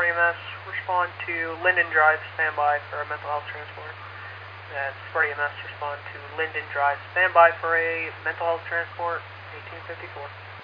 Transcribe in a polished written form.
Sparty EMS, respond to Linden Drive, standby for a mental health transport. And Sparty EMS, respond to Linden Drive, standby for a mental health transport, 1854.